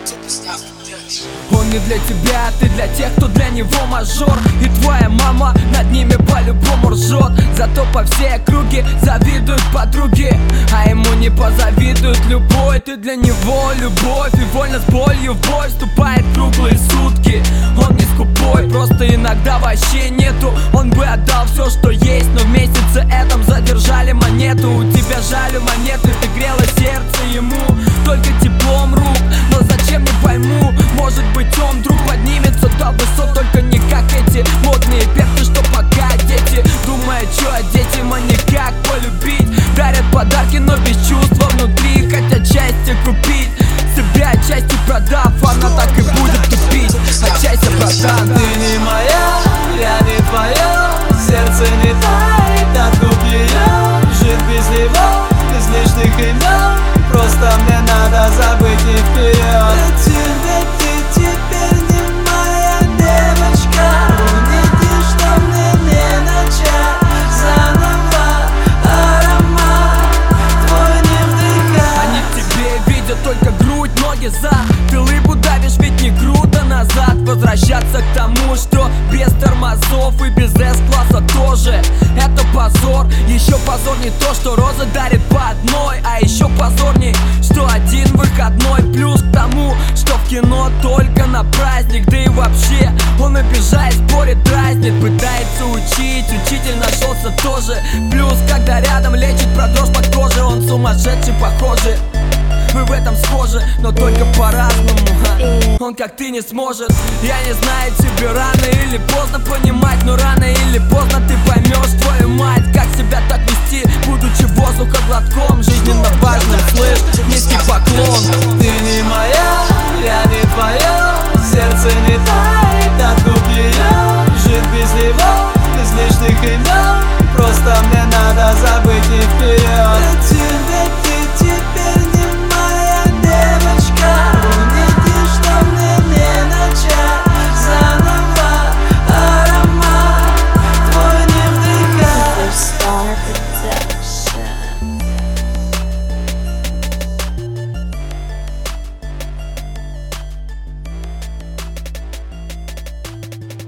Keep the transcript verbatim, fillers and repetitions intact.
Он не для тебя, ты для тех, кто для него мажор. И твоя мама над ними по-любому ржет. Зато по всей округе завидуют подруги, а ему не позавидуют любой. Ты для него любовь, и вольно с болью в бой вступает круглые сутки. Он не скупой, просто иногда вообще нету. Он бы отдал все, что есть, но в месяце этом задержали монету. У тебя жалю монеты, ты грела сердце ему только теплом рук. Но зачем, не пойму, может быть он вдруг поднимется до высот, только не как эти модные перцы, что пока дети думают, что одеть им, а никак полюбить. Дарят подарки, но без чувства внутри, хотят счастье купить, себя отчасти продав, она так и будет тупить. Отчасти братан, ты не моя, я не твоя, сердце не тает от губ ее. Жить без него, без лишних имен, просто мне надо забыть и вперед. Теперь ты теперь не моя девочка, увидишь, что мне не начать заново. Аромат твой не вдыхай. Они в тебе видят только грудь, ноги за. Ты лыбу давишь, ведь не круто назад. Возвращаться к тому, что без тормозов и без С-класса тоже это позор. Еще позорней то, что розы дарит по одной. А еще позорней, что один выходной. Плюс к тому, что в кино только на праздник. Да и вообще, он обижает, спорит, дразнит, пытается учить, учитель нашелся тоже. Плюс, когда рядом лечит про дрожь под кожей, он сумасшедший, похожий. Вы в этом схожи, но только по-разному. Он как ты не сможет. Я не знаю, тебе рано или поздно понимать, но рано или поздно ты поймешь, твою мать, как себя так вести, будучи воздухоглотком жизненно важным, слышь, низкий поклон.